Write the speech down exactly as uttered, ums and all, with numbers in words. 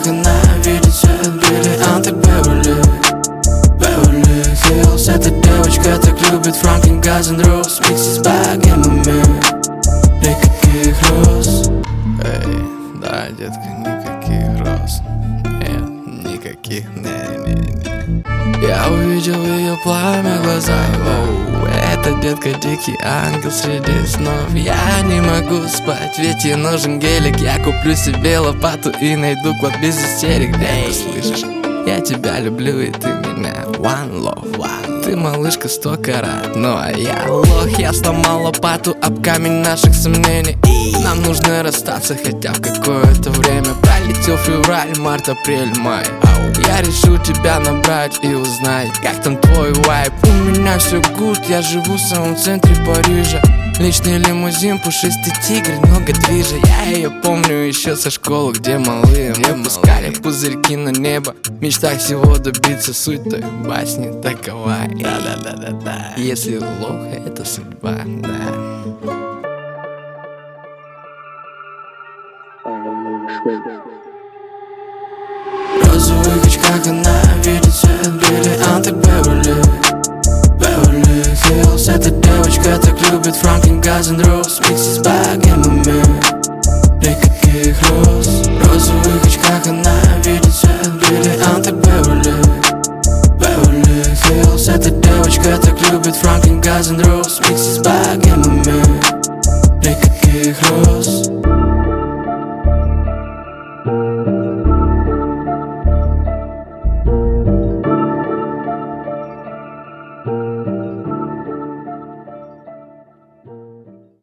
как она видит свет бриллианты Беверли, Беверли Хиллз. Эта девочка так любит Franklin, Guns N' Roses, Mixes back in my mirror. Никаких роз. Эй, да, детка, никаких роз. Нет, никаких, не-не-не. Я увидел ее пламя в глазах. Оу, эта детка дикий ангел среди снов. Я не могу спать, ведь ей нужен гелик. Я куплю себе лопату и найду клад без истерик. Эй, слышишь? Я тебя люблю и ты меня. One love, one. Ты малышка сто карат, ну а я лох. Я сломал лопату об камень наших сомнений. Нам нужно расстаться хотя в какое-то время. Пролетел февраль, март, апрель, май. Я решу тебя набрать и узнать, как там твой вайб. У меня все гуд, я живу в самом центре Парижа. Личный лимузин, пушистый тигр, много движа. Я ее помню еще со школы, где малые мы пускали пузырьки на небо. В мечтах всего добиться, суть той басни такова. Да-да-да-да-да. Если лох — это судьба, да. В розовых очках она видит свет бриллианты Беверли, Беверли Хиллз. Эта девочка так любит Franklin, Guns N' Roses, Mixes back in my mirror. Никаких роз. В розовых очках она видит свет бриллианты Беверли, Беверли Хиллз. Эта девочка так любит Franklin, Guns N' Roses, Mixes back in my mirror. Никаких роз.